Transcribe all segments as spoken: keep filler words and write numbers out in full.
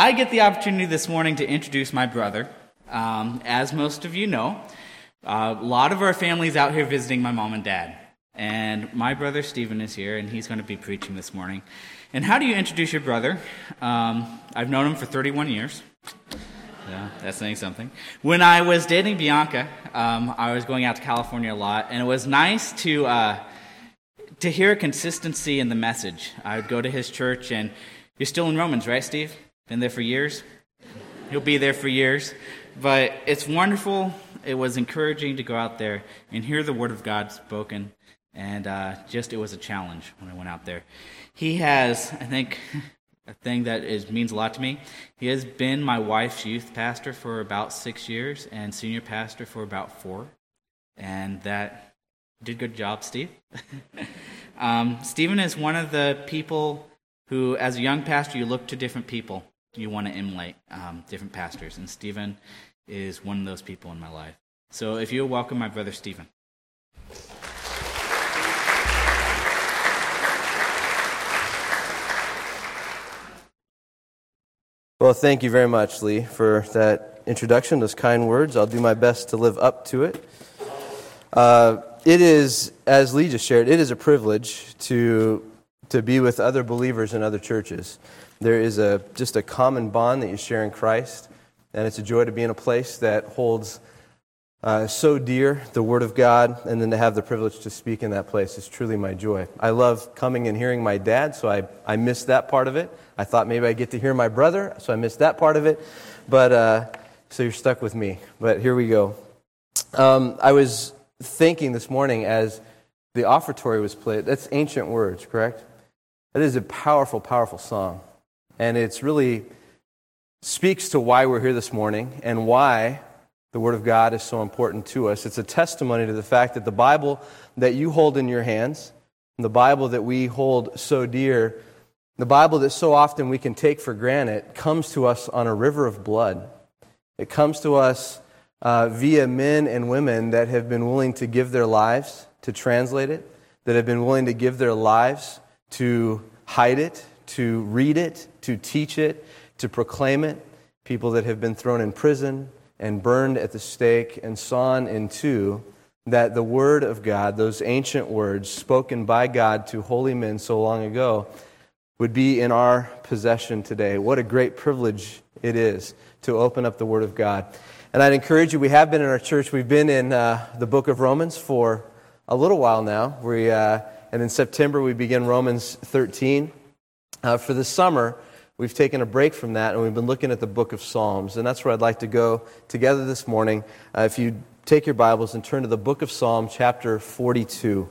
I get the opportunity this morning to introduce my brother. Um, as most of you know, uh, a lot of our family's out here visiting my mom and dad. And my brother Stephen is here, and he's going to be preaching this morning. And how do you introduce your brother? Um, I've known him for thirty-one years. Yeah, that's saying something. When I was dating Bianca, um, I was going out to California a lot, and it was nice to uh, to hear a consistency in the message. I would go to his church, and you're still in Romans, right, Steve? Been there for years? You'll be there for years. But it's wonderful. It was encouraging to go out there and hear the Word of God spoken, and uh, just it was a challenge when I went out there. He has, I think, a thing that is means a lot to me. He has been my wife's youth pastor for about six years and senior pastor for about four. And that did a good job, Steve. um, Stephen is one of the people who, as a young pastor, you look to different people. You want to emulate um, different pastors. And Stephen is one of those people in my life. So if you'll welcome my brother Stephen. Well, thank you very much, Lee, for that introduction, those kind words. I'll do my best to live up to it. Uh, it is, as Lee just shared, it is a privilege to to be with other believers in other churches. There is a just a common bond that you share in Christ, and it's a joy to be in a place that holds uh, so dear the Word of God, and then to have the privilege to speak in that place is truly my joy. I love coming and hearing my dad, so I, I missed that part of it. I thought maybe I'd get to hear my brother, so I missed that part of it. But uh, so you're stuck with me. But here we go. Um, I was thinking this morning as the offertory was played, that's ancient words, correct? That is a powerful, powerful song. And it's really speaks to why we're here this morning and why the Word of God is so important to us. It's a testimony to the fact that the Bible that you hold in your hands, the Bible that we hold so dear, the Bible that so often we can take for granted, comes to us on a river of blood. It comes to us uh, via men and women that have been willing to give their lives to translate it, that have been willing to give their lives to hide it, to read it, to teach it, to proclaim it. People that have been thrown in prison and burned at the stake and sawn in two, that the Word of God, those ancient words spoken by God to holy men so long ago, would be in our possession today. What a great privilege it is to open up the Word of God. And I'd encourage you, we have been in our church, we've been in uh, the book of Romans for a little while now. We uh, and in September we begin Romans thirteen. Uh, for the summer, we've taken a break from that and we've been looking at the book of Psalms. And that's where I'd like to go together this morning. Uh, if you take your Bibles and turn to the book of Psalm, chapter forty-two.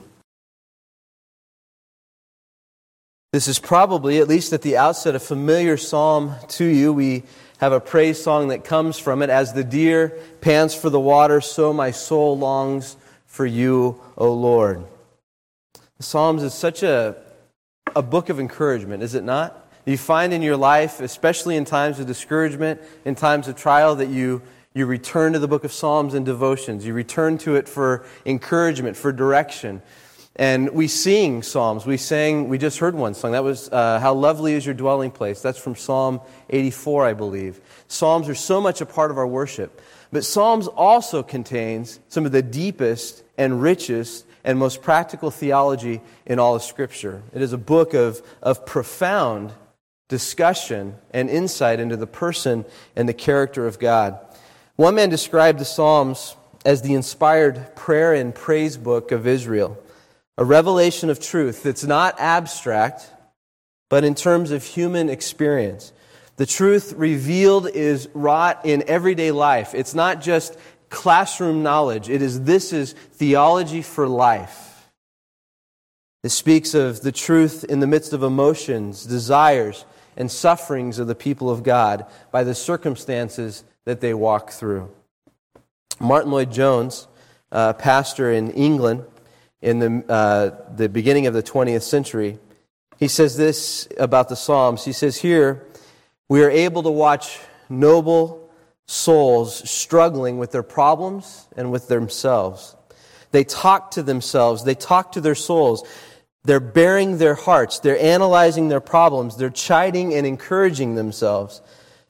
This is probably, at least at the outset, a familiar psalm to you. We have a praise song that comes from it. As the deer pants for the water, so my soul longs for you, O Lord. The Psalms is such a, a book of encouragement, is it not? You find in your life, especially in times of discouragement, in times of trial, that you, you return to the book of Psalms and devotions. You return to it for encouragement, for direction. And we sing psalms. We sang, we just heard one song. That was, uh, How Lovely Is Your Dwelling Place. That's from Psalm eighty-four, I believe. Psalms are so much a part of our worship. But Psalms also contains some of the deepest and richest and most practical theology in all of Scripture. It is a book of, of profound discussion and insight into the person and the character of God. One man described the Psalms as the inspired prayer and praise book of Israel. A revelation of truth that's not abstract, but in terms of human experience. The truth revealed is wrought in everyday life. It's not just classroom knowledge. It is this is theology for life. It speaks of the truth in the midst of emotions, desires, and sufferings of the people of God by the circumstances that they walk through. Martin Lloyd-Jones, a pastor in England, in the uh, the beginning of the twentieth century, he says this about the Psalms. He says, here, we are able to watch noble souls struggling with their problems and with themselves. They talk to themselves. They talk to their souls. They're bearing their hearts. They're analyzing their problems. They're chiding and encouraging themselves.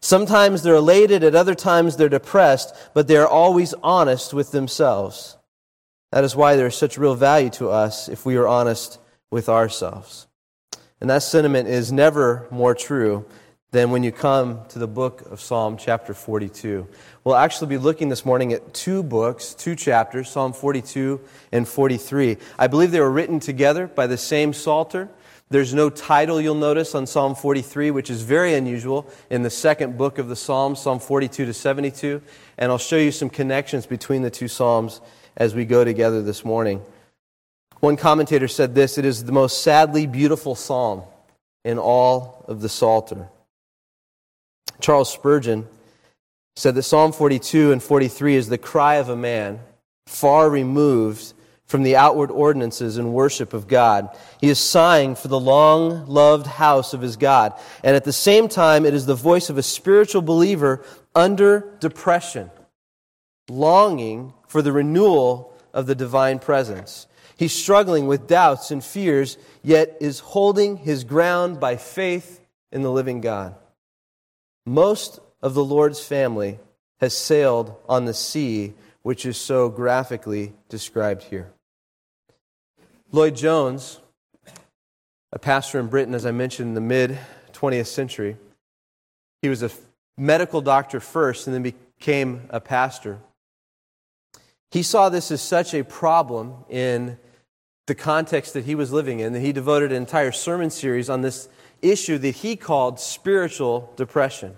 Sometimes they're elated, at other times they're depressed, but they are always honest with themselves. That is why there is such real value to us if we are honest with ourselves. And that sentiment is never more true than when you come to the book of Psalm chapter forty-two. We'll actually be looking this morning at two books, two chapters, Psalm forty-two and forty-three. I believe they were written together by the same Psalter. There's no title, you'll notice, on Psalm forty-three, which is very unusual in the second book of the Psalms, Psalm forty-two to seventy-two. And I'll show you some connections between the two Psalms as we go together this morning. One commentator said this: it is the most sadly beautiful psalm in all of the Psalter. Charles Spurgeon said that Psalm forty-two and forty-three is the cry of a man far removed from the outward ordinances and worship of God. He is sighing for the long-loved house of his God. And at the same time, it is the voice of a spiritual believer under depression, longing for the renewal of the divine presence. He's struggling with doubts and fears, yet is holding his ground by faith in the living God. Most of the Lord's family has sailed on the sea, which is so graphically described here. Lloyd Jones, a pastor in Britain, as I mentioned, in the mid-twentieth century, he was a medical doctor first and then became a pastor. He saw this as such a problem in the context that he was living in that he devoted an entire sermon series on this issue that he called spiritual depression.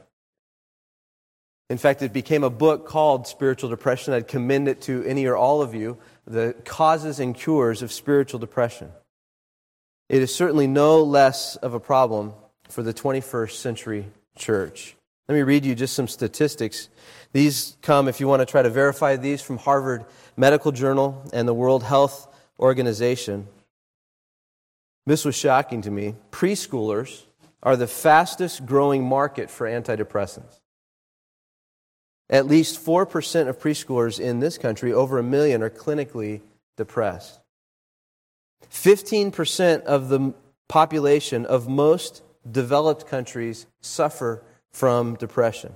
In fact, it became a book called Spiritual Depression. I'd commend it to any or all of you, The Causes and Cures of Spiritual Depression. It is certainly no less of a problem for the twenty-first century church. Let me read you just some statistics. These come, if you want to try to verify these, from Harvard Medical Journal and the World Health Organization. This was shocking to me. Preschoolers are the fastest growing market for antidepressants. At least four percent of preschoolers in this country, over a million, are clinically depressed. fifteen percent of the population of most developed countries suffer from depression.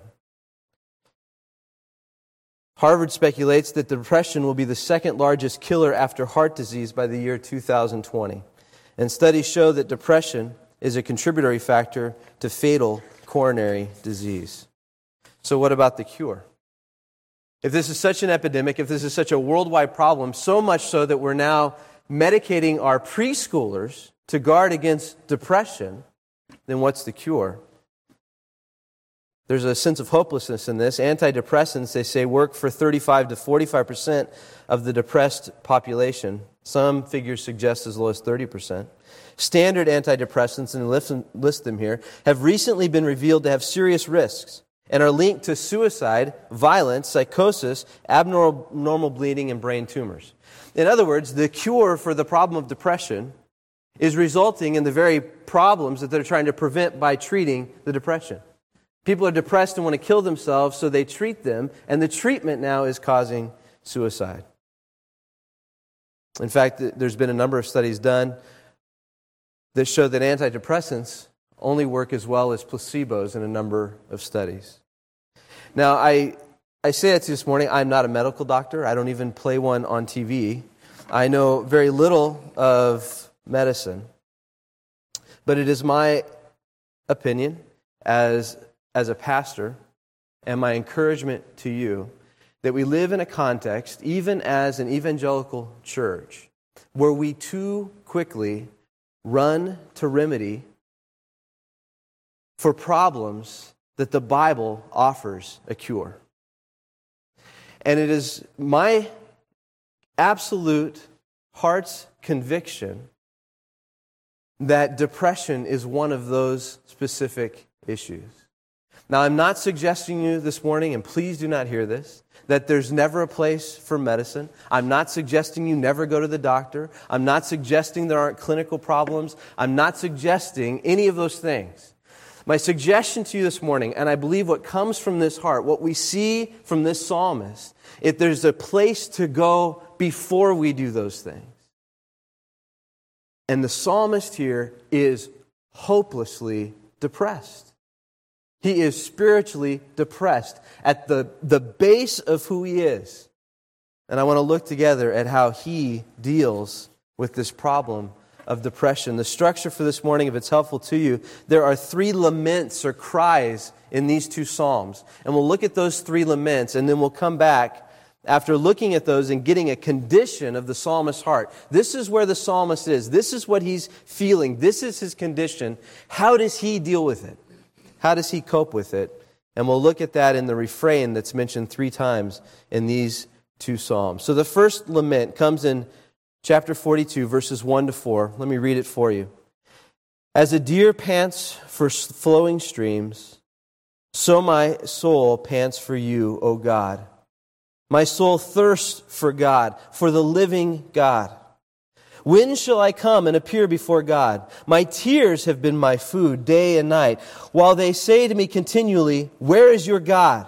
Harvard speculates that depression will be the second largest killer after heart disease by the year two thousand twenty. And studies show that depression is a contributory factor to fatal coronary disease. So what about the cure? If this is such an epidemic, if this is such a worldwide problem, so much so that we're now medicating our preschoolers to guard against depression, then what's the cure? There's a sense of hopelessness in this. Antidepressants, they say, work for thirty-five to forty-five percent of the depressed population. Some figures suggest as low as thirty percent. Standard antidepressants, and list, list them here, have recently been revealed to have serious risks and are linked to suicide, violence, psychosis, abnormal bleeding, and brain tumors. In other words, the cure for the problem of depression is resulting in the very problems that they're trying to prevent by treating the depression. People are depressed and want to kill themselves, so they treat them, and the treatment now is causing suicide. In fact, there's been a number of studies done that show that antidepressants only work as well as placebos in a number of studies. Now, I I say that to you this morning. I'm not a medical doctor. I don't even play one on T V. I know very little of medicine. But it is my opinion as, as a pastor and my encouragement to you that we live in a context, even as an evangelical church, where we too quickly run to remedy for problems that the Bible offers a cure. And it is my absolute heart's conviction that depression is one of those specific issues. Now, I'm not suggesting you this morning, and please do not hear this, that there's never a place for medicine. I'm not suggesting you never go to the doctor. I'm not suggesting there aren't clinical problems. I'm not suggesting any of those things. My suggestion to you this morning, and I believe what comes from this heart, what we see from this psalmist, if there's a place to go before we do those things. And the psalmist here is hopelessly depressed. He is spiritually depressed at the, the base of who he is. And I want to look together at how he deals with this problem of depression. The structure for this morning, if it's helpful to you, there are three laments or cries in these two psalms. And we'll look at those three laments, and then we'll come back after looking at those and getting a condition of the psalmist's heart. This is where the psalmist is. This is what he's feeling. This is his condition. How does he deal with it? How does he cope with it? And we'll look at that in the refrain that's mentioned three times in these two psalms. So the first lament comes in chapter forty-two, verses one to four. Let me read it for you. As a deer pants for flowing streams, so my soul pants for you, O God. My soul thirsts for God, for the living God. When shall I come and appear before God? My tears have been my food day and night, while they say to me continually, where is your God?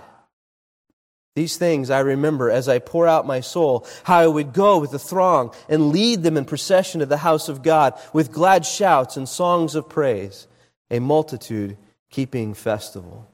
These things I remember as I pour out my soul, how I would go with the throng and lead them in procession to the house of God with glad shouts and songs of praise, a multitude keeping festival.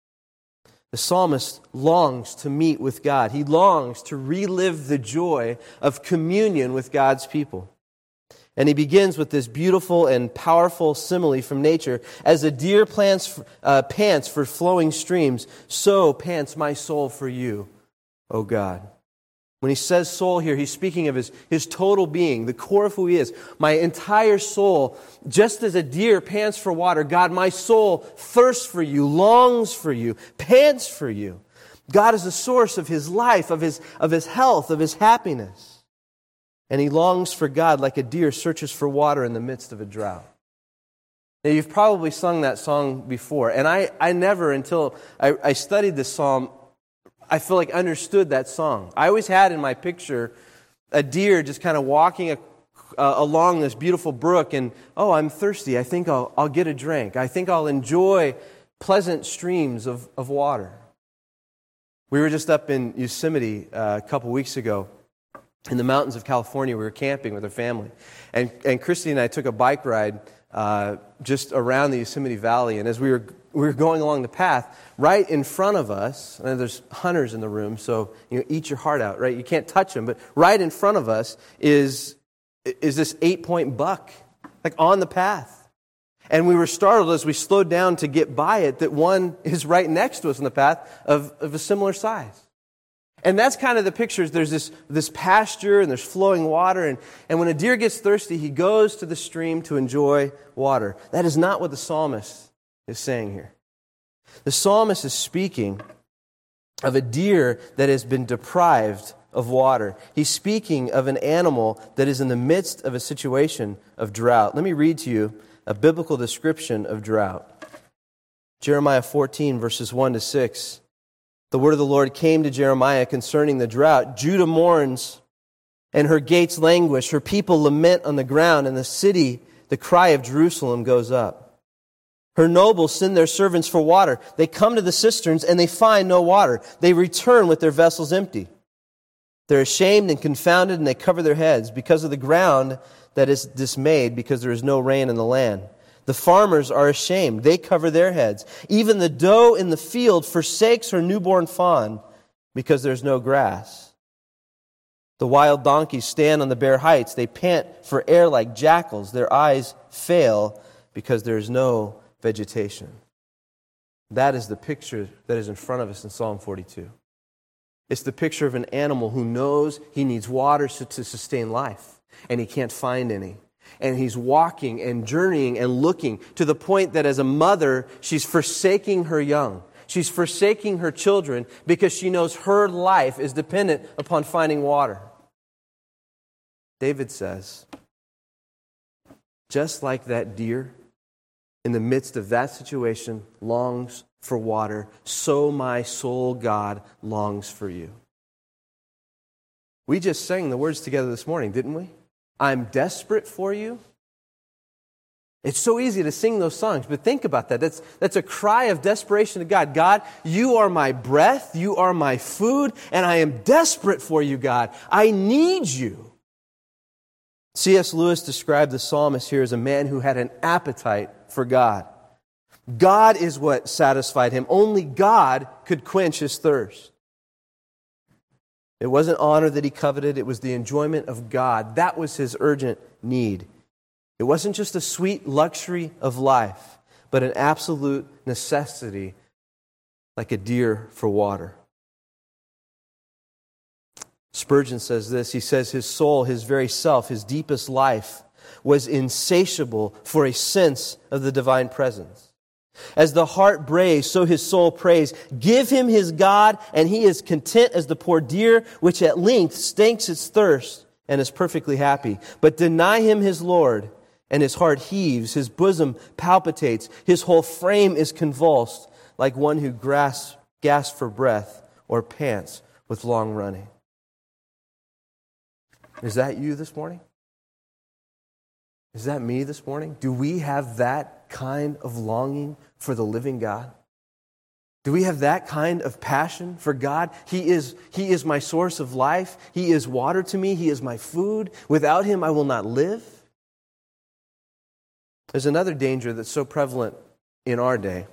The psalmist longs to meet with God. He longs to relive the joy of communion with God's people. And he begins with this beautiful and powerful simile from nature. As a deer plants, uh, pants for flowing streams, so pants my soul for you, O God. When he says soul here, he's speaking of his, his total being, the core of who he is. My entire soul, just as a deer pants for water, God, my soul thirsts for you, longs for you, pants for you. God is the source of his life, of his, of his health, of his happiness. And he longs for God like a deer searches for water in the midst of a drought. Now, you've probably sung that song before, and I, I never, until I, I studied this psalm, I feel like understood that song. I always had in my picture a deer just kind of walking a, uh, along this beautiful brook, and, oh, I'm thirsty. I think I'll, I'll get a drink. I think I'll enjoy pleasant streams of, of water. We were just up in Yosemite uh, a couple weeks ago. In the mountains of California, we were camping with our family. And, and Christy and I took a bike ride uh, just around the Yosemite Valley. And as we were we were going along the path, right in front of us, and there's hunters in the room, so you know, eat your heart out, right? You can't touch them, but right in front of us is, is this eight-point buck, like on the path. And we were startled as we slowed down to get by it that one is right next to us on the path of, of a similar size. And that's kind of the pictures. There's this, this pasture and there's flowing water. And, and when a deer gets thirsty, he goes to the stream to enjoy water. That is not what the psalmist is saying here. The psalmist is speaking of a deer that has been deprived of water. He's speaking of an animal that is in the midst of a situation of drought. Let me read to you a biblical description of drought. Jeremiah fourteen, verses one to six. The word of the Lord came to Jeremiah concerning the drought. Judah mourns, and her gates languish. Her people lament on the ground, and the city, the cry of Jerusalem goes up. Her nobles send their servants for water. They come to the cisterns, and they find no water. They return with their vessels empty. They're ashamed and confounded, and they cover their heads because of the ground that is dismayed, because there is no rain in the land. The farmers are ashamed. They cover their heads. Even the doe in the field forsakes her newborn fawn because there's no grass. The wild donkeys stand on the bare heights. They pant for air like jackals. Their eyes fail because there is no vegetation. That is the picture that is in front of us in Psalm forty-two. It's the picture of an animal who knows he needs water to sustain life, and he can't find any. And he's walking and journeying and looking to the point that as a mother, she's forsaking her young. She's forsaking her children because she knows her life is dependent upon finding water. David says, just like that deer in the midst of that situation longs for water, so my soul, God, longs for you. We just sang the words together this morning, didn't we? I'm desperate for you. It's so easy to sing those songs, but think about that. That's, that's a cry of desperation to God. God, you are my breath, you are my food, and I am desperate for you, God. I need you. C S Lewis described the psalmist here as a man who had an appetite for God. God is what satisfied him. Only God could quench his thirst. It wasn't honor that he coveted, it was the enjoyment of God. That was his urgent need. It wasn't just a sweet luxury of life, but an absolute necessity, like a deer for water. Spurgeon says this, he says his soul, his very self, his deepest life was insatiable for a sense of the divine presence. As the heart brays, so his soul prays. Give him his God, and he is content as the poor deer, which at length stinks its thirst and is perfectly happy. But deny him his Lord, and his heart heaves, his bosom palpitates, his whole frame is convulsed, like one who grasps, gasps for breath or pants with long running. Is that you this morning? Is that me this morning? Do we have that kind of longing for the living God? Do we have that kind of passion for God? He is, He is my source of life. He is water to me. He is my food. Without Him, I will not live. There's another danger that's so prevalent in our day.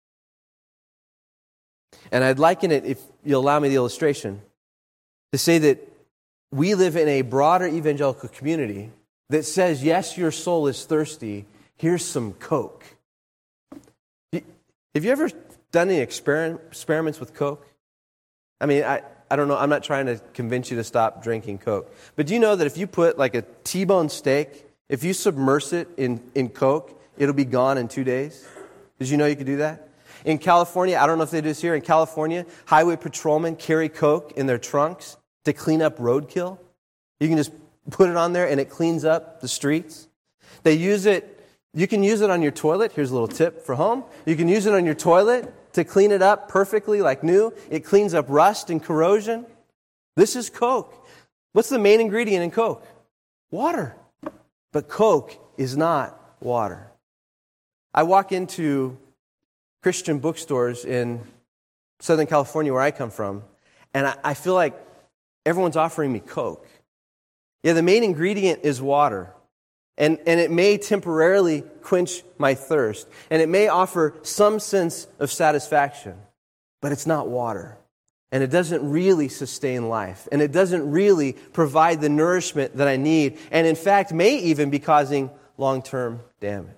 And I'd liken it, if you'll allow me the illustration, to say that we live in a broader evangelical community that says, yes, your soul is thirsty. Here's some Coke. Have you ever done any exper- experiments with Coke? I mean, I, I don't know. I'm not trying to convince you to stop drinking Coke. But do you know that if you put like a T-bone steak, if you submerge it in, in Coke, it'll be gone in two days? Did you know you could do that? In California, I don't know if they do this here, in California, highway patrolmen carry Coke in their trunks to clean up roadkill. You can just put it on there and it cleans up the streets. They use it, you can use it on your toilet. Here's a little tip for home. You can use it on your toilet to clean it up perfectly like new. It cleans up rust and corrosion. This is Coke. What's the main ingredient in Coke? Water. But Coke is not water. I walk into Christian bookstores in Southern California where I come from, and I, I feel like everyone's offering me Coke. Yeah, the main ingredient is water. And, and it may temporarily quench my thirst. And it may offer some sense of satisfaction. But it's not water. And it doesn't really sustain life. And it doesn't really provide the nourishment that I need. And in fact, may even be causing long-term damage.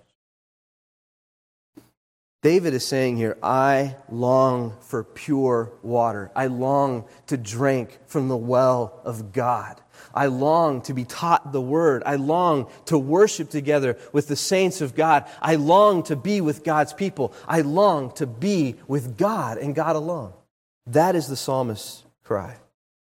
David is saying here, I long for pure water. I long to drink from the well of God. I long to be taught the Word. I long to worship together with the saints of God. I long to be with God's people. I long to be with God and God alone. That is the psalmist's cry.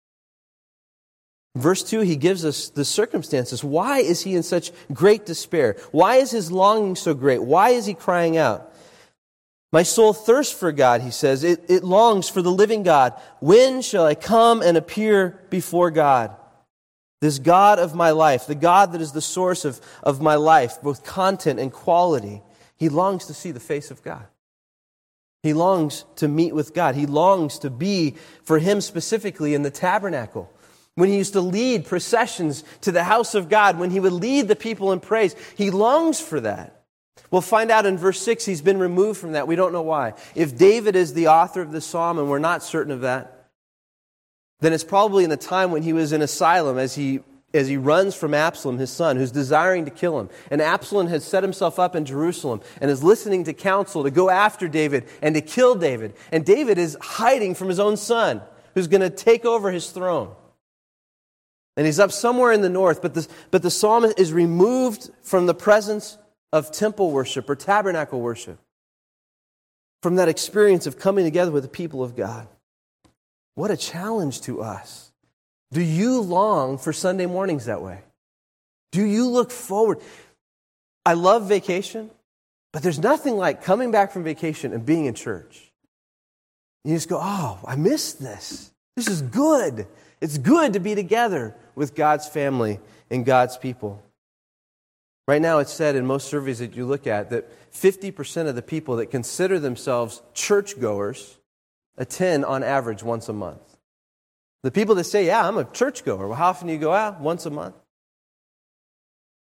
Verse two, he gives us the circumstances. Why is he in such great despair? Why is his longing so great? Why is he crying out? My soul thirsts for God, he says. It, it longs for the living God. When shall I come and appear before God? This God of my life, the God that is the source of, of my life, both content and quality, he longs to see the face of God. He longs to meet with God. He longs to be, for him specifically, in the tabernacle. When he used to lead processions to the house of God, when he would lead the people in praise, he longs for that. We'll find out in verse six, he's been removed from that. We don't know why. If David is the author of the psalm, and we're not certain of that, then it's probably in the time when he was in asylum as he as he runs from Absalom, his son, who's desiring to kill him. And Absalom has set himself up in Jerusalem and is listening to counsel to go after David and to kill David. And David is hiding from his own son, who's going to take over his throne. And he's up somewhere in the north, but the, but the psalmist is removed from the presence of temple worship or tabernacle worship, from that experience of coming together with the people of God. What a challenge to us. Do you long for Sunday mornings that way? Do you look forward? I love vacation, but there's nothing like coming back from vacation and being in church. You just go, oh, I missed this. This is good. It's good to be together with God's family and God's people. Right now it's said in most surveys that you look at that fifty percent of the people that consider themselves churchgoers attend on average once a month. The people that say, yeah, I'm a churchgoer. Well, how often do you go out? Once a month.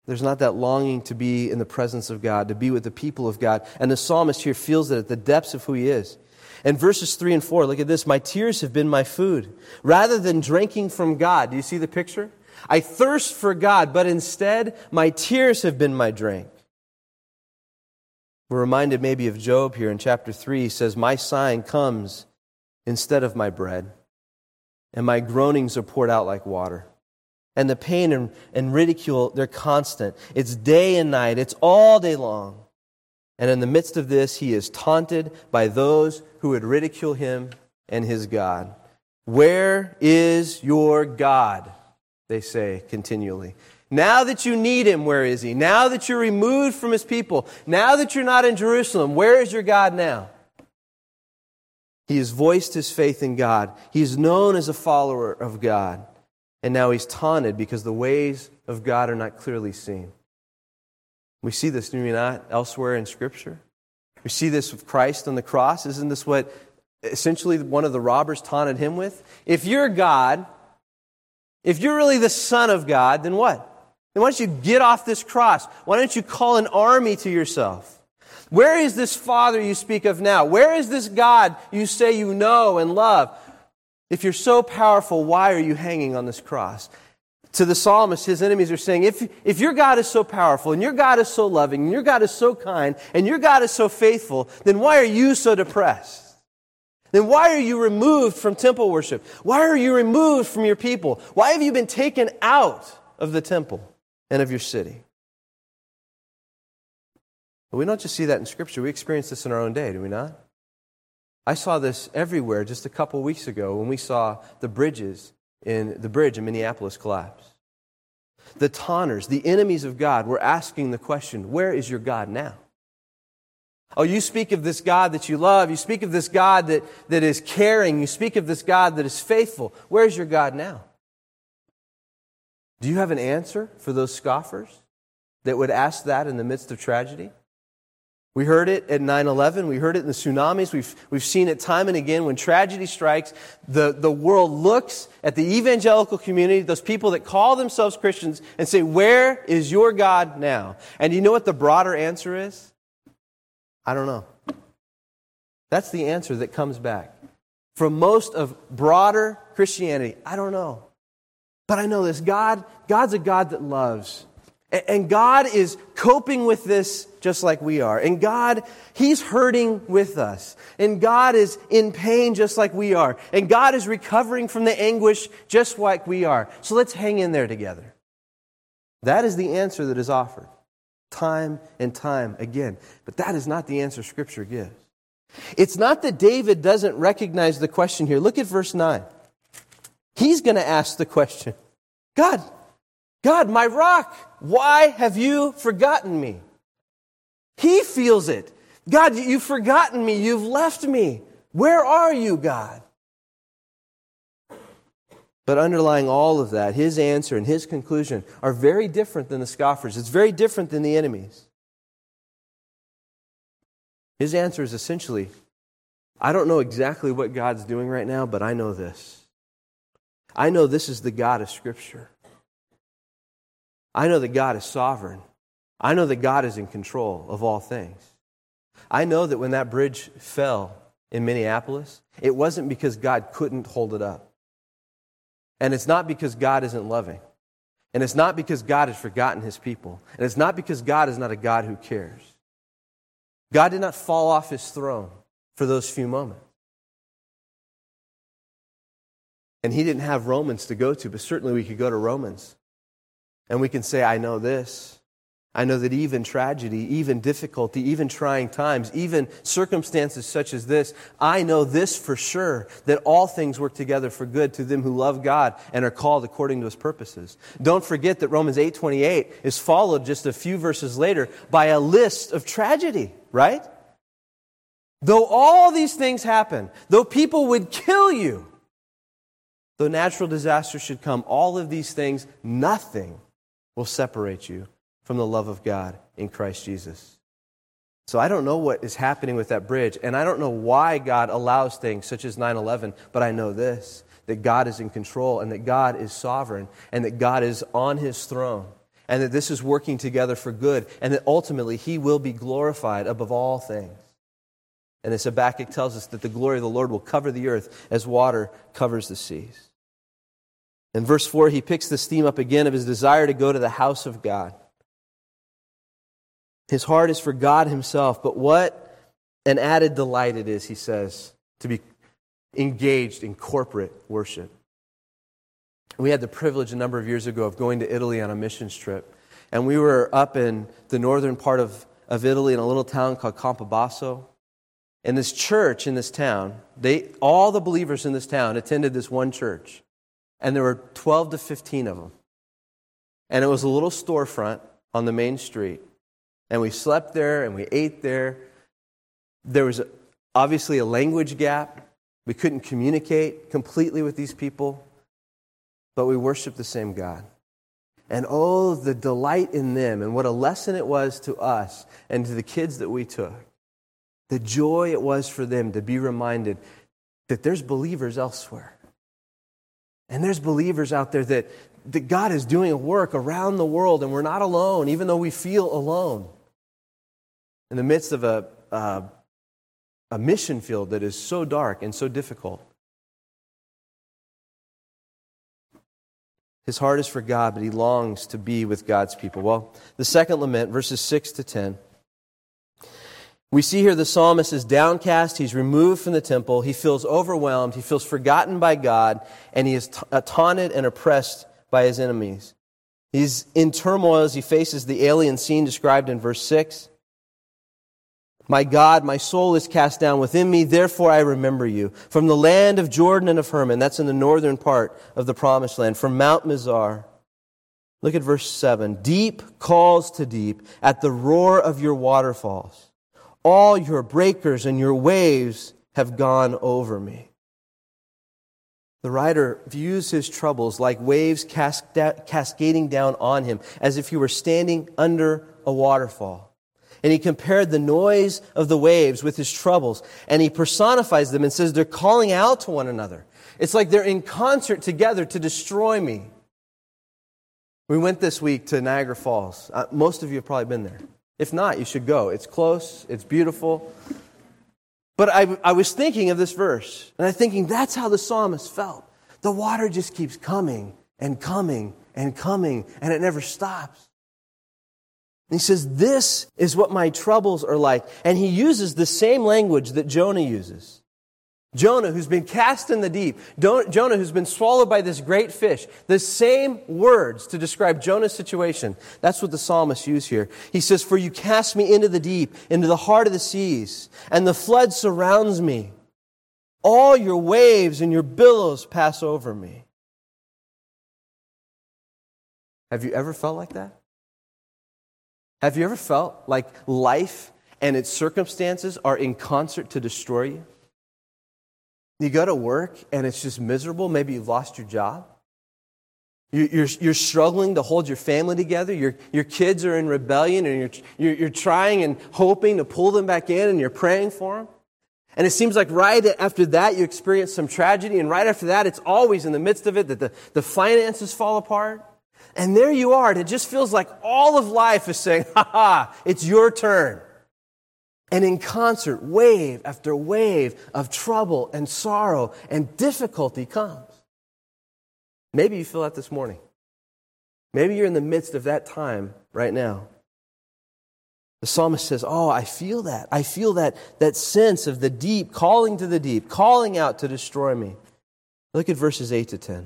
There's not that longing to be in the presence of God, to be with the people of God. And the psalmist here feels it at the depths of who he is. And verses three and four, look at this. My tears have been my food, rather than drinking from God. Do you see the picture? I thirst for God, but instead my tears have been my drink. We're reminded maybe of Job here in chapter three. He says, my sighing comes instead of my bread, and my groanings are poured out like water. And the pain and, and ridicule, they're constant. It's day and night. It's all day long. And in the midst of this, he is taunted by those who would ridicule him and his God. Where is your God? They say continually. Now that you need him, where is he? Now that you're removed from his people, now that you're not in Jerusalem, where is your God now? He has voiced his faith in God. He's known as a follower of God. And now he's taunted because the ways of God are not clearly seen. We see this, do we not, elsewhere in Scripture? We see this with Christ on the cross. Isn't this what essentially one of the robbers taunted him with? If you're God, if you're really the Son of God, then what? Then why don't you get off this cross? Why don't you call an army to yourself? Where is this Father you speak of now? Where is this God you say you know and love? If you're so powerful, why are you hanging on this cross? To the psalmist, his enemies are saying, if, if your God is so powerful, and your God is so loving, and your God is so kind, and your God is so faithful, then why are you so depressed? Then why are you removed from temple worship? Why are you removed from your people? Why have you been taken out of the temple and of your city? But we don't just see that in Scripture. We experience this in our own day, do we not? I saw this everywhere just a couple weeks ago when we saw the bridges in the bridge in Minneapolis collapse. The taunters, the enemies of God, were asking the question, where is your God now? Oh, you speak of this God that you love. You speak of this God that, that is caring. You speak of this God that is faithful. Where's your God now? Do you have an answer for those scoffers that would ask that in the midst of tragedy? We heard it at nine eleven. We heard it in the tsunamis. We've, we've seen it time and again. When tragedy strikes, the, the world looks at the evangelical community, those people that call themselves Christians, and say, where is your God now? And you know what the broader answer is? I don't know. That's the answer that comes back. From most of broader Christianity, I don't know. But I know this. God, God's a God that loves. And God is coping with this just like we are. And God, He's hurting with us. And God is in pain just like we are. And God is recovering from the anguish just like we are. So let's hang in there together. That is the answer that is offered time and time again. But that is not the answer Scripture gives. It's not that David doesn't recognize the question here. Look at verse nine. He's going to ask the question, God, God, my rock, why have you forgotten me? He feels it. God, you've forgotten me. You've left me. Where are you, God? But underlying all of that, his answer and his conclusion are very different than the scoffers. It's very different than the enemies. His answer is essentially, I don't know exactly what God's doing right now, but I know this. I know this is the God of Scripture. I know that God is sovereign. I know that God is in control of all things. I know that when that bridge fell in Minneapolis, it wasn't because God couldn't hold it up. And it's not because God isn't loving. And it's not because God has forgotten His people. And it's not because God is not a God who cares. God did not fall off His throne for those few moments. And He didn't have Romans to go to, but certainly we could go to Romans. And we can say, I know this. I know that even tragedy, even difficulty, even trying times, even circumstances such as this, I know this for sure, that all things work together for good to them who love God and are called according to His purposes. Don't forget that Romans eight twenty-eight is followed just a few verses later by a list of tragedy, right? Though all these things happen, though people would kill you, though natural disaster should come, all of these things, nothing will separate you from the love of God in Christ Jesus. So I don't know what is happening with that bridge, and I don't know why God allows things such as nine eleven, but I know this, that God is in control, and that God is sovereign, and that God is on His throne, and that this is working together for good, and that ultimately He will be glorified above all things. And as Habakkuk tells us that the glory of the Lord will cover the earth as water covers the seas. In verse four, he picks this theme up again of his desire to go to the house of God. His heart is for God Himself, but what an added delight it is, he says, to be engaged in corporate worship. We had the privilege a number of years ago of going to Italy on a missions trip, and we were up in the northern part of, of Italy in a little town called Campobasso. And this church in this town, they all the believers in this town attended this one church. And there were twelve to fifteen of them. And it was a little storefront on the main street. And we slept there and we ate there. There was a, obviously a language gap. We couldn't communicate completely with these people. But we worshiped the same God. And oh, the delight in them, and what a lesson it was to us and to the kids that we took. The joy it was for them to be reminded that there's believers elsewhere. And there's believers out there that, that God is doing a work around the world, and we're not alone, even though we feel alone. In the midst of a, uh, a mission field that is so dark and so difficult. His heart is for God, but he longs to be with God's people. Well, the second lament, verses six to ten. We see here the psalmist is downcast, he's removed from the temple, he feels overwhelmed, he feels forgotten by God, and he is ta- taunted and oppressed by his enemies. He's in turmoil as he faces the alien scene described in verse six. My God, my soul is cast down within me, therefore I remember you. From the land of Jordan and of Hermon, that's in the northern part of the promised land, from Mount Mizar. Look at verse seven. Deep calls to deep at the roar of your waterfalls. All your breakers and your waves have gone over me. The writer views his troubles like waves cascading down on him, as if he were standing under a waterfall. And he compared the noise of the waves with his troubles, and he personifies them and says they're calling out to one another. It's like they're in concert together to destroy me. We went this week to Niagara Falls. Uh, most of you have probably been there. If not, you should go. It's close. It's beautiful. But I, I was thinking of this verse, and I'm thinking that's how the psalmist felt. The water just keeps coming and coming and coming, and it never stops. And he says, this is what my troubles are like. And he uses the same language that Jonah uses. Jonah, who's been cast in the deep. Jonah, who's been swallowed by this great fish. The same words to describe Jonah's situation. That's what the psalmist used here. He says, for you cast me into the deep, into the heart of the seas, and the flood surrounds me. All your waves and your billows pass over me. Have you ever felt like that? Have you ever felt like life and its circumstances are in concert to destroy you? You go to work and it's just miserable. Maybe you've lost your job. You're, you're struggling to hold your family together. Your, your kids are in rebellion, and you're, you're, you're trying and hoping to pull them back in, and you're praying for them. And it seems like right after that you experience some tragedy, and right after that it's always in the midst of it that the, the finances fall apart. And there you are, and it just feels like all of life is saying, ha ha, it's your turn. And in concert, wave after wave of trouble and sorrow and difficulty comes. Maybe you feel that this morning. Maybe you're in the midst of that time right now. The psalmist says, oh, I feel that. I feel that, that sense of the deep, calling to the deep, calling out to destroy me. Look at verses eight to ten.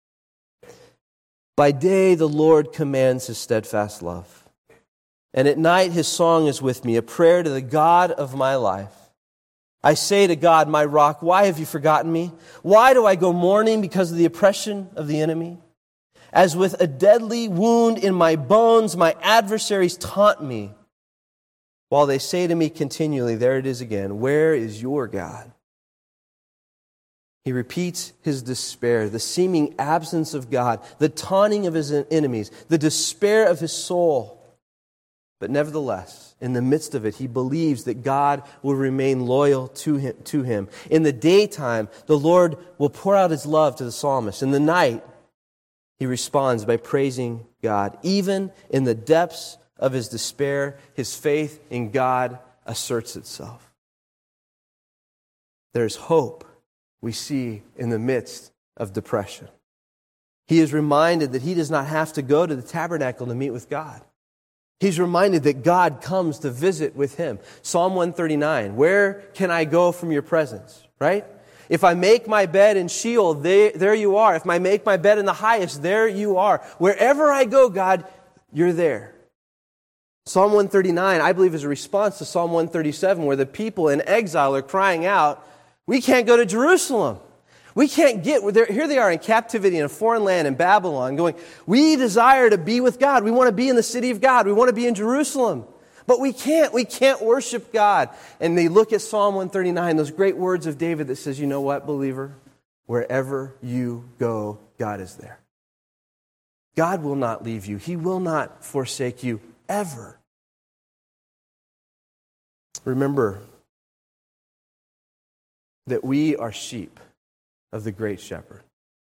By day the Lord commands his steadfast love. And at night his song is with me, a prayer to the God of my life. I say to God, my rock, why have you forgotten me? Why do I go mourning because of the oppression of the enemy? As with a deadly wound in my bones, my adversaries taunt me. While they say to me continually, there it is again, where is your God? He repeats his despair, the seeming absence of God, the taunting of his enemies, the despair of his soul. But nevertheless, in the midst of it, he believes that God will remain loyal to him, to him. In the daytime, the Lord will pour out his love to the psalmist. In the night, he responds by praising God. Even in the depths of his despair, his faith in God asserts itself. There's hope we see in the midst of depression. He is reminded that he does not have to go to the tabernacle to meet with God. He's reminded that God comes to visit with him. Psalm one thirty-nine, where can I go from your presence? Right? If I make my bed in Sheol, they, there you are. If I make my bed in the highest, there you are. Wherever I go, God, you're there. Psalm one thirty-nine, I believe, is a response to Psalm one thirty-seven, where the people in exile are crying out, we can't go to Jerusalem. We can't get, here they are in captivity in a foreign land in Babylon going, we desire to be with God. We want to be in the city of God. We want to be in Jerusalem. But we can't. We can't worship God. And they look at Psalm one thirty-nine, those great words of David that says, you know what, believer? Wherever you go, God is there. God will not leave you. He will not forsake you ever. Remember that we are sheep of the great shepherd.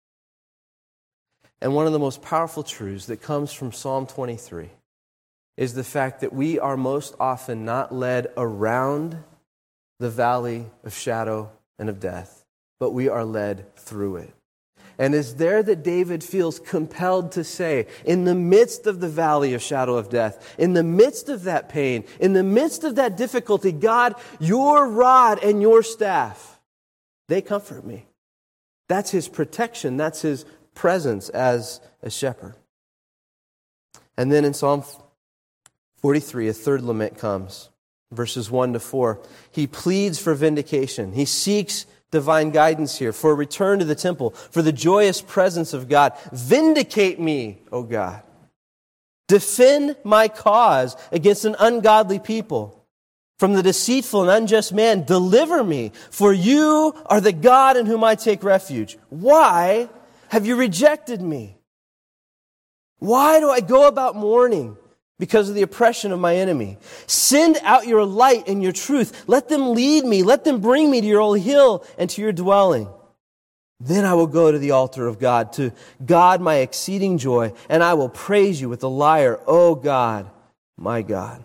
And one of the most powerful truths that comes from Psalm twenty-three is the fact that we are most often not led around the valley of shadow and of death, but we are led through it. And it's there that David feels compelled to say, in the midst of the valley of shadow of death, in the midst of that pain, in the midst of that difficulty, God, your rod and your staff, they comfort me. That's his protection. That's his presence as a shepherd. And then in Psalm forty-three, a third lament comes, verses one to four. He pleads for vindication. He seeks divine guidance here for a return to the temple, for the joyous presence of God. Vindicate me, O God. Defend my cause against an ungodly people. From the deceitful and unjust man, deliver me, for you are the God in whom I take refuge. Why have you rejected me? Why do I go about mourning because of the oppression of my enemy? Send out your light and your truth. Let them lead me. Let them bring me to your holy hill and to your dwelling. Then I will go to the altar of God, to God my exceeding joy, and I will praise you with the lyre, O God, my God.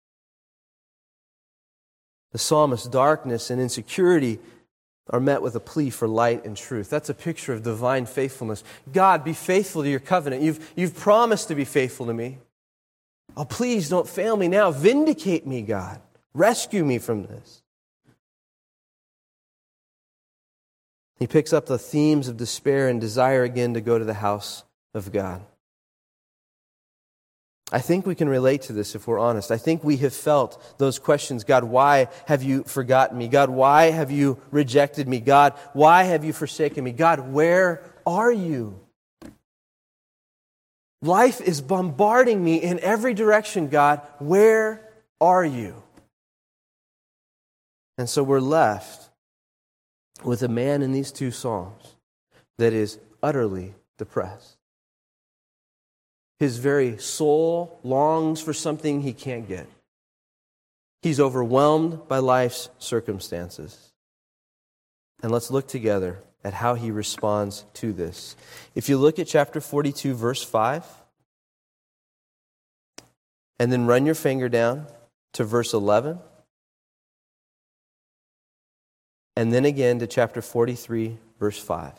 The psalmist's darkness and insecurity are met with a plea for light and truth. That's a picture of divine faithfulness. God, be faithful to your covenant. You've, you've promised to be faithful to me. Oh, please don't fail me now. Vindicate me, God. Rescue me from this. He picks up the themes of despair and desire again to go to the house of God. I think we can relate to this if we're honest. I think we have felt those questions. God, why have you forgotten me? God, why have you rejected me? God, why have you forsaken me? God, where are you? Life is bombarding me in every direction, God. Where are you? And so we're left with a man in these two Psalms that is utterly depressed. His very soul longs for something he can't get. He's overwhelmed by life's circumstances. And let's look together at how he responds to this. If you look at chapter forty-two, verse five, and then run your finger down to verse eleven, and then again to chapter forty-three, verse five.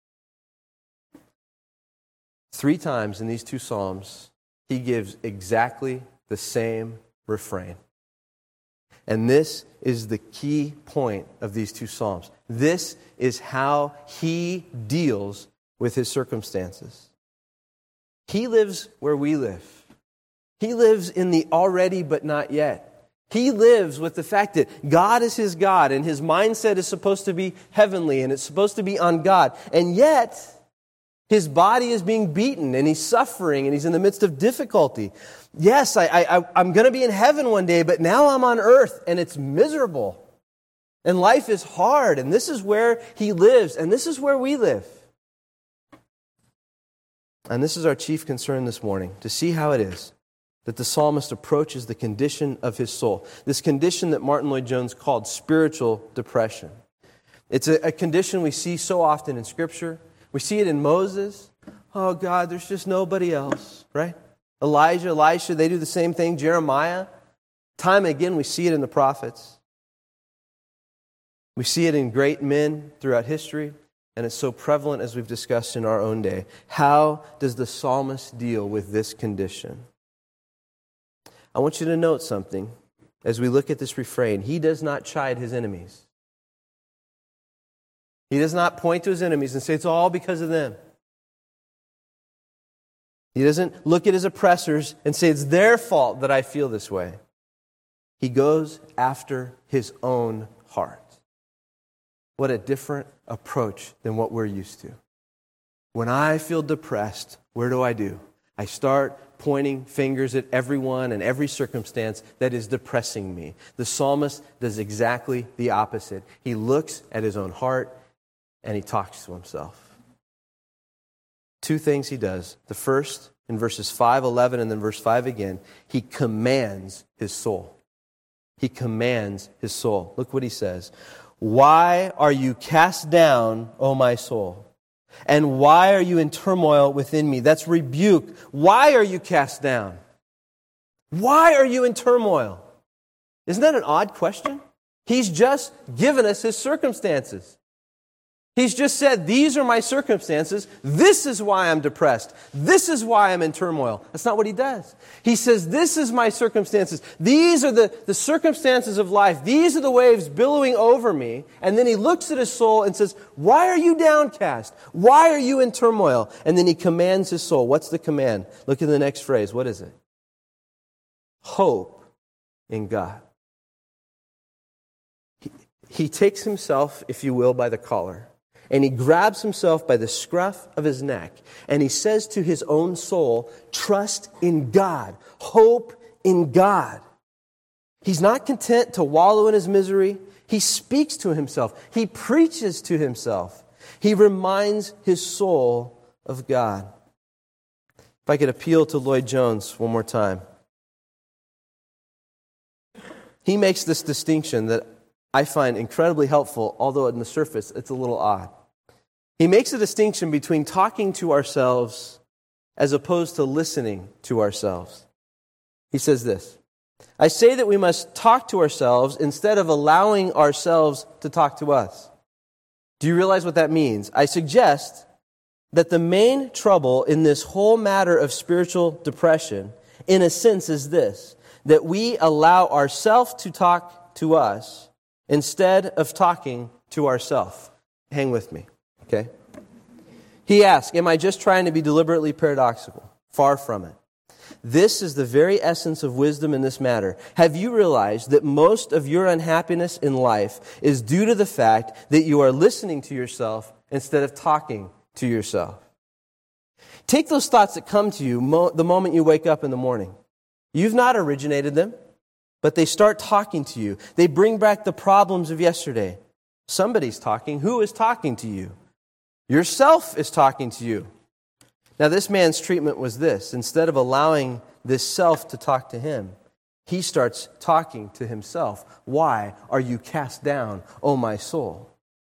Three times in these two Psalms, he gives exactly the same refrain. And this is the key point of these two Psalms. This is how he deals with his circumstances. He lives where we live. He lives in the already but not yet. He lives with the fact that God is his God and his mindset is supposed to be heavenly and it's supposed to be on God. And yet, his body is being beaten and he's suffering and he's in the midst of difficulty. Yes, I, I, I'm going to be in heaven one day, but now I'm on earth and it's miserable. And life is hard, and this is where he lives, and this is where we live. And this is our chief concern this morning, to see how it is that the psalmist approaches the condition of his soul. This condition that Martin Lloyd-Jones called spiritual depression. It's a, a condition we see so often in Scripture. We see it in Moses. oh God, there's just nobody else, right? Elijah, Elisha, they do the same thing. Jeremiah, time and again we see it in the prophets. We see it in great men throughout history, and it's so prevalent as we've discussed in our own day. How does the psalmist deal with this condition? I want you to note something as we look at this refrain. He does not chide his enemies. He does not point to his enemies and say, it's all because of them. He doesn't look at his oppressors and say, it's their fault that I feel this way. He goes after his own heart. What a different approach than what we're used to. When I feel depressed, where do I do? I start pointing fingers at everyone and every circumstance that is depressing me. The psalmist does exactly the opposite. He looks at his own heart and he talks to himself. Two things he does. The first, in verses five, eleven, and then verse five again, he commands his soul. He commands his soul. Look what he says. Why are you cast down, O my soul? And why are you in turmoil within me? That's rebuke. Why are you cast down? Why are you in turmoil? Isn't that an odd question? He's just given us his circumstances. He's just said, these are my circumstances. This is why I'm depressed. This is why I'm in turmoil. That's not what he does. He says, this is my circumstances. These are the, the circumstances of life. These are the waves billowing over me. And then he looks at his soul and says, why are you downcast? Why are you in turmoil? And then he commands his soul. What's the command? Look at the next phrase. What is it? Hope in God. He, he takes himself, if you will, by the collar. And he grabs himself by the scruff of his neck. And he says to his own soul, trust in God. Hope in God. He's not content to wallow in his misery. He speaks to himself. He preaches to himself. He reminds his soul of God. If I could appeal to Lloyd Jones one more time. He makes this distinction that I find incredibly helpful, although on the surface it's a little odd. He makes a distinction between talking to ourselves as opposed to listening to ourselves. He says this, I say that we must talk to ourselves instead of allowing ourselves to talk to us. Do you realize what that means? I suggest that the main trouble in this whole matter of spiritual depression, in a sense, is this, that we allow ourselves to talk to us instead of talking to ourselves. Hang with me, okay? He asks, am I just trying to be deliberately paradoxical? Far from it. This is the very essence of wisdom in this matter. Have you realized that most of your unhappiness in life is due to the fact that you are listening to yourself instead of talking to yourself? Take those thoughts that come to you mo- the moment you wake up in the morning. You've not originated them, but they start talking to you. They bring back the problems of yesterday. Somebody's talking. Who is talking to you? Yourself is talking to you. Now, this man's treatment was this. Instead of allowing this self to talk to him, he starts talking to himself. Why are you cast down, O my soul?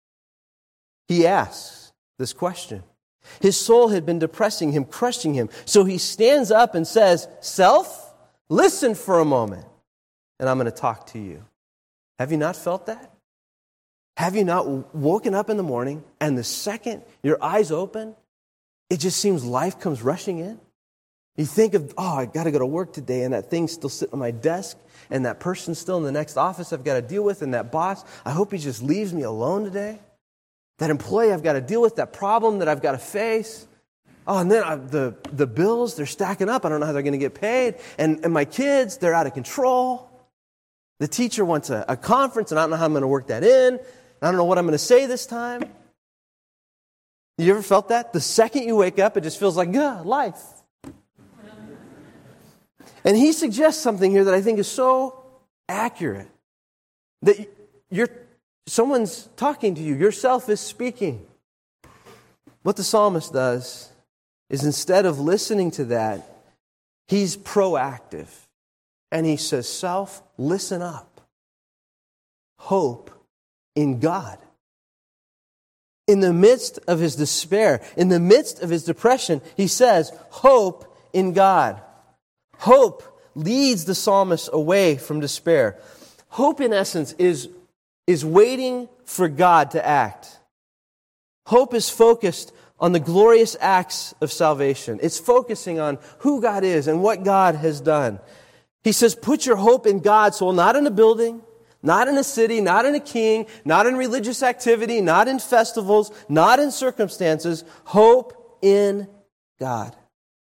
He asks this question. His soul had been depressing him, crushing him. So he stands up and says, self, listen for a moment, and I'm going to talk to you. Have you not felt that? Have you not woken up in the morning and the second your eyes open, it just seems life comes rushing in? You think of, oh, I got to go to work today, and that thing's still sitting on my desk, and that person's still in the next office I've got to deal with, and that boss, I hope he just leaves me alone today. That employee I've got to deal with, that problem that I've got to face. Oh, and then I, the, the bills, they're stacking up. I don't know how they're going to get paid. And, and my kids, they're out of control. The teacher wants a, a conference, and I don't know how I'm going to work that in. I don't know what I'm going to say this time. You ever felt that? The second you wake up, it just feels like, God, life. And he suggests something here that I think is so accurate. That you're, someone's talking to you. Yourself is speaking. What the psalmist does is instead of listening to that, he's proactive. And he says, self, listen up. Hope in God. In the midst of his despair, in the midst of his depression, he says, hope in God. Hope leads the psalmist away from despair. Hope, in essence, is, is waiting for God to act. Hope is focused on the glorious acts of salvation. It's focusing on who God is and what God has done. He says, put your hope in God's soul, not in a building, not in a city, not in a king, not in religious activity, not in festivals, not in circumstances. Hope in God.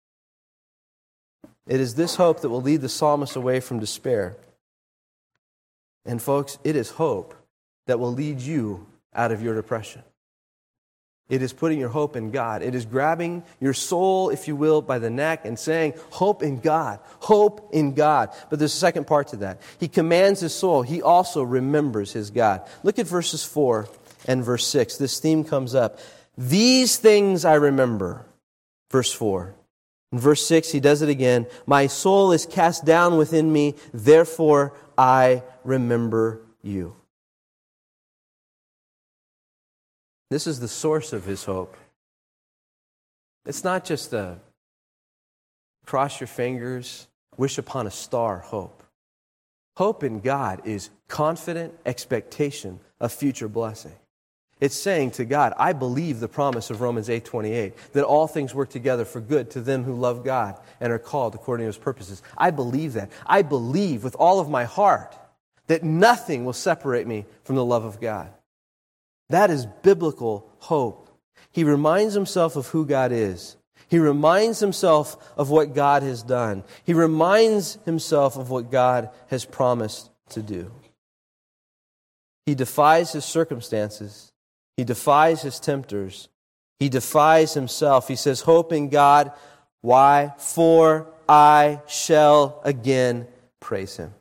It is this hope that will lead the psalmist away from despair. And folks, it is hope that will lead you out of your depression. It is putting your hope in God. It is grabbing your soul, if you will, by the neck and saying, hope in God, hope in God. But there's a second part to that. He commands his soul. He also remembers his God. Look at verses four and verse six. This theme comes up. These things I remember. Verse four. In verse six, he does it again. My soul is cast down within me, therefore I remember you. This is the source of his hope. It's not just a cross your fingers, wish upon a star hope. Hope in God is confident expectation of future blessing. It's saying to God, I believe the promise of Romans eight twenty-eight, that all things work together for good to them who love God and are called according to his purposes. I believe that. I believe with all of my heart that nothing will separate me from the love of God. That is biblical hope. He reminds himself of who God is. He reminds himself of what God has done. He reminds himself of what God has promised to do. He defies his circumstances. He defies his tempters. He defies himself. He says, hope in God. Why? For I shall again praise him.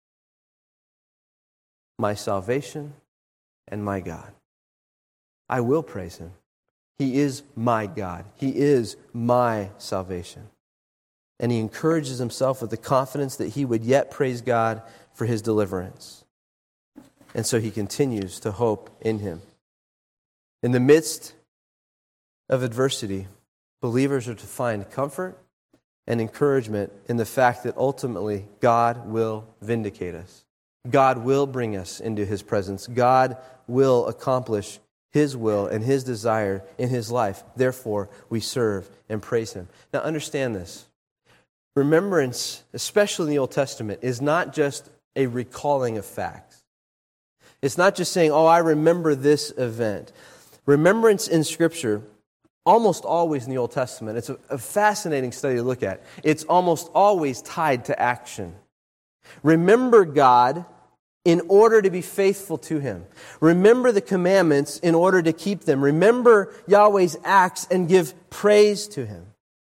My salvation and my God. I will praise him. He is my God. He is my salvation. And he encourages himself with the confidence that he would yet praise God for his deliverance. And so he continues to hope in him. In the midst of adversity, believers are to find comfort and encouragement in the fact that ultimately God will vindicate us. God will bring us into his presence. God will accomplish his will and his desire in his life. Therefore, we serve and praise him. Now, understand this. Remembrance, especially in the Old Testament, is not just a recalling of facts. It's not just saying, oh, I remember this event. Remembrance in Scripture, almost always in the Old Testament, it's a, a fascinating study to look at. It's almost always tied to action. Remember God in order to be faithful to him. Remember the commandments in order to keep them. Remember Yahweh's acts and give praise to him.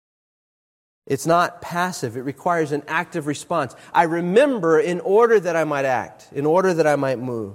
It's not passive. It requires an active response. I remember in order that I might act, in order that I might move.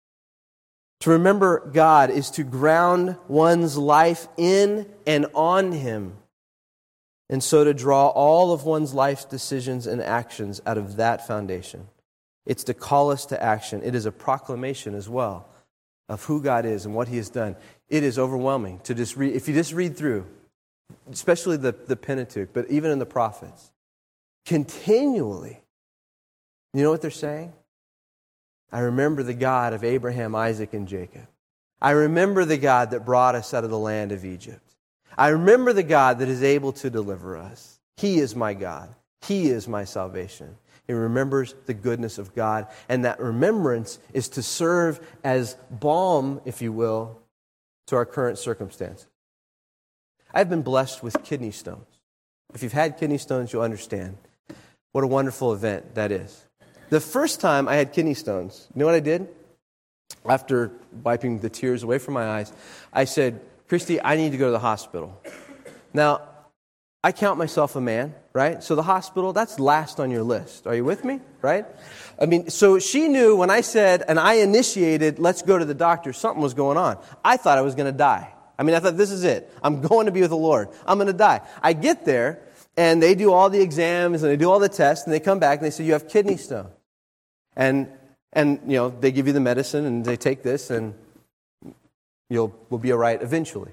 To remember God is to ground one's life in and on him, and so to draw all of one's life's decisions and actions out of that foundation. It's to call us to action. It is a proclamation as well of who God is and what he has done. It is overwhelming to just read. If you just read through, especially the, the Pentateuch, but even in the prophets, continually, you know what they're saying? I remember the God of Abraham, Isaac, and Jacob. I remember the God that brought us out of the land of Egypt. I remember the God that is able to deliver us. He is my God. He is my salvation. He remembers the goodness of God, and that remembrance is to serve as balm, if you will, to our current circumstances. I've been blessed with kidney stones. If you've had kidney stones, you'll understand what a wonderful event that is. The first time I had kidney stones, you know what I did? After wiping the tears away from my eyes, I said, Christy, I need to go to the hospital. Now, I count myself a man, right? So the hospital, that's last on your list. Are you with me, right? I mean, so she knew when I said, and I initiated, let's go to the doctor, something was going on. I thought I was going to die. I mean, I thought, this is it. I'm going to be with the Lord. I'm going to die. I get there, and they do all the exams, and they do all the tests, and they come back, and they say, you have kidney stone. And, and you know, they give you the medicine, and they take this, and You'll will be all right eventually.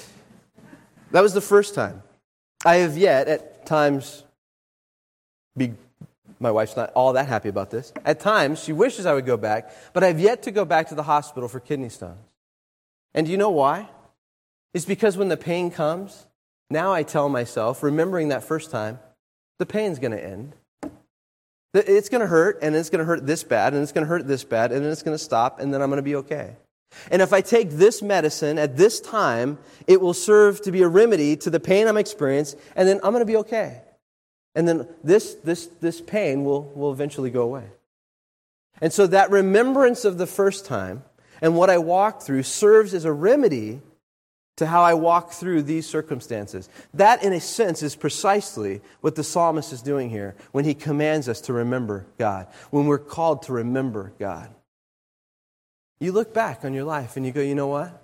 That was the first time. I have yet, at times, be, my wife's not all that happy about this. At times, she wishes I would go back, but I have yet to go back to the hospital for kidney stones. And do you know why? It's because when the pain comes, now I tell myself, remembering that first time, the pain's going to end. It's going to hurt, and it's going to hurt this bad, and it's going to hurt this bad, and then it's going to stop, and then I'm going to be okay. And if I take this medicine at this time, it will serve to be a remedy to the pain I'm experiencing, and then I'm going to be okay. And then this this this pain will, will eventually go away. And so that remembrance of the first time and what I walked through serves as a remedy to how I walk through these circumstances. That, in a sense, is precisely what the psalmist is doing here when he commands us to remember God, when we're called to remember God. You look back on your life and you go, you know what?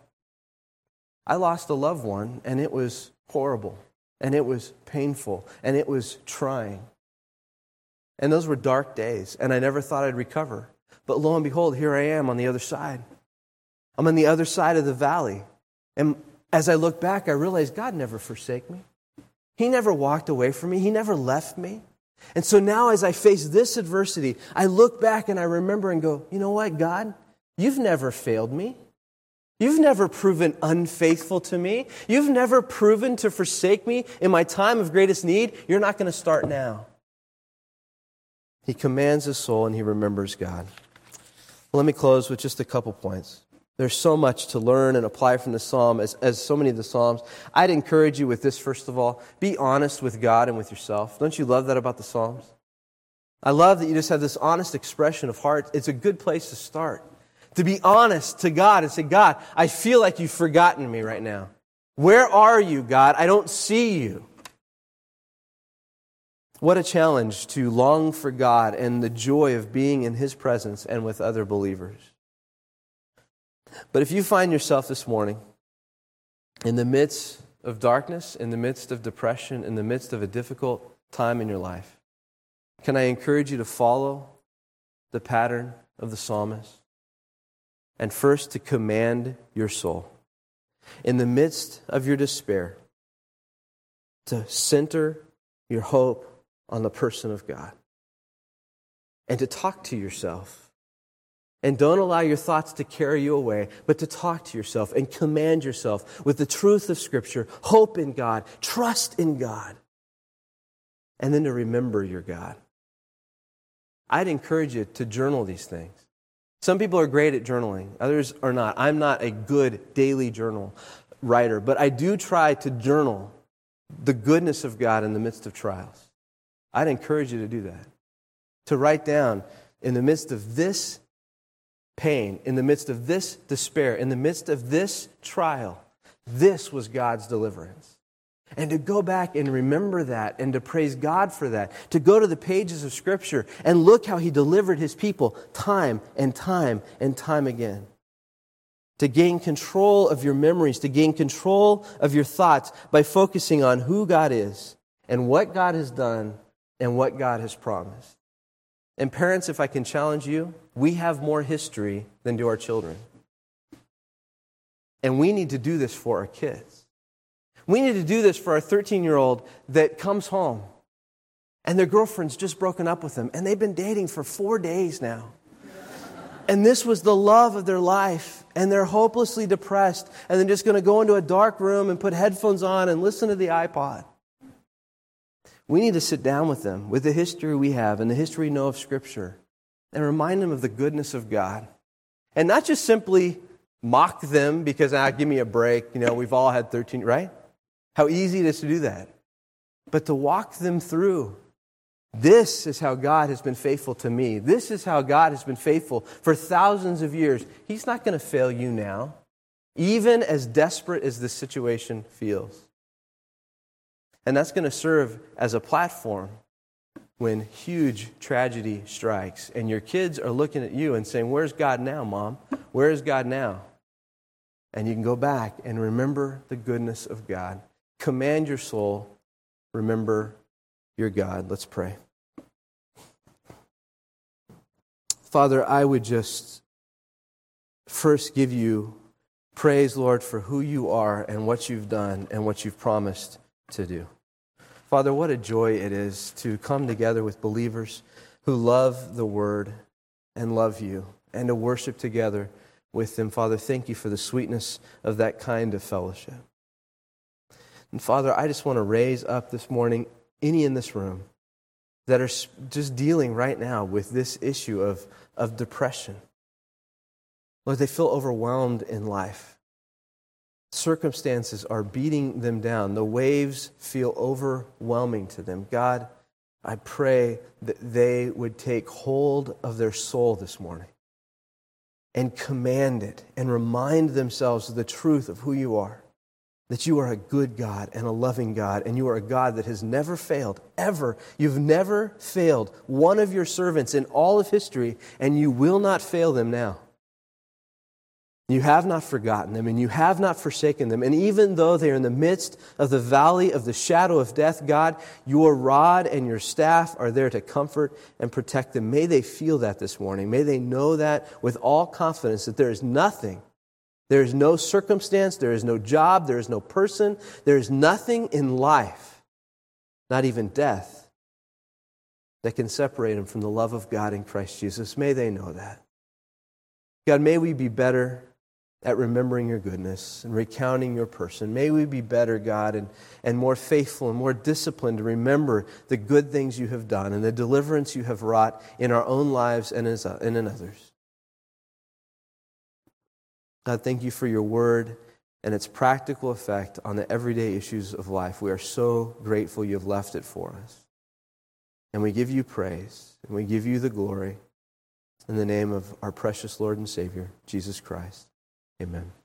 I lost a loved one, and it was horrible, and it was painful, and it was trying. And those were dark days, and I never thought I'd recover. But lo and behold, here I am on the other side. I'm on the other side of the valley. And as I look back, I realize God never forsake me. He never walked away from me. He never left me. And so now as I face this adversity, I look back and I remember and go, you know what, God? You've never failed me. You've never proven unfaithful to me. You've never proven to forsake me in my time of greatest need. You're not going to start now. He commands his soul and he remembers God. Well, let me close with just a couple points. There's so much to learn and apply from the psalm, as, as so many of the psalms. I'd encourage you with this, first of all. Be honest with God and with yourself. Don't you love that about the psalms? I love that you just have this honest expression of heart. It's a good place to start. To be honest to God and say, God, I feel like you've forgotten me right now. Where are you, God? I don't see you. What a challenge to long for God and the joy of being in His presence and with other believers. But if you find yourself this morning in the midst of darkness, in the midst of depression, in the midst of a difficult time in your life, can I encourage you to follow the pattern of the psalmist? And first, to command your soul. In the midst of your despair, to center your hope on the person of God. And to talk to yourself. And don't allow your thoughts to carry you away, but to talk to yourself and command yourself with the truth of Scripture, hope in God, trust in God, and then to remember your God. I'd encourage you to journal these things. Some people are great at journaling, others are not. I'm not a good daily journal writer, but I do try to journal the goodness of God in the midst of trials. I'd encourage you to do that. To write down, in the midst of this pain, in the midst of this despair, in the midst of this trial, this was God's deliverance. And to go back and remember that and to praise God for that. To go to the pages of Scripture and look how He delivered His people time and time and time again. To gain control of your memories, to gain control of your thoughts by focusing on who God is and what God has done and what God has promised. And parents, if I can challenge you, we have more history than do our children. And we need to do this for our kids. We need to do this for our thirteen-year-old that comes home and their girlfriend's just broken up with them and they've been dating for four days now. And this was the love of their life and they're hopelessly depressed and they're just going to go into a dark room and put headphones on and listen to the iPod. We need to sit down with them with the history we have and the history we know of Scripture and remind them of the goodness of God. And not just simply mock them because, ah, give me a break. You know, we've all had thirteen, right? How easy it is to do that. But to walk them through, this is how God has been faithful to me. This is how God has been faithful for thousands of years. He's not going to fail you now, even as desperate as this situation feels. And that's going to serve as a platform when huge tragedy strikes and your kids are looking at you and saying, where's God now, Mom? Where is God now? And you can go back and remember the goodness of God. Command your soul. Remember your God. Let's pray. Father, I would just first give you Praise, Lord, for who you are and what you've done and what you've promised to do. Father, what a joy it is to come together with believers who love the Word and love you, and to worship together with them. Father, thank you for the sweetness of that kind of fellowship. And Father, I just want to raise up this morning any in this room that are just dealing right now with this issue of, of depression. Lord, they feel overwhelmed in life. Circumstances are beating them down. The waves feel overwhelming to them. God, I pray that they would take hold of their soul this morning and command it and remind themselves of the truth of who you are. That you are a good God and a loving God, and you are a God that has never failed, ever. You've never failed one of your servants in all of history, and you will not fail them now. You have not forgotten them, and you have not forsaken them. And even though they are in the midst of the valley of the shadow of death, God, your rod and your staff are there to comfort and protect them. May they feel that this morning. May they know that with all confidence, that there is nothing, there is no circumstance, there is no job, there is no person, there is nothing in life, not even death, that can separate them from the love of God in Christ Jesus. May they know that. God, may we be better at remembering your goodness and recounting your person. May we be better, God, and, and more faithful and more disciplined to remember the good things you have done and the deliverance you have wrought in our own lives and in others. God, thank you for your word and its practical effect on the everyday issues of life. We are so grateful you have left it for us. And we give you praise, and we give you the glory in the name of our precious Lord and Savior, Jesus Christ. Amen.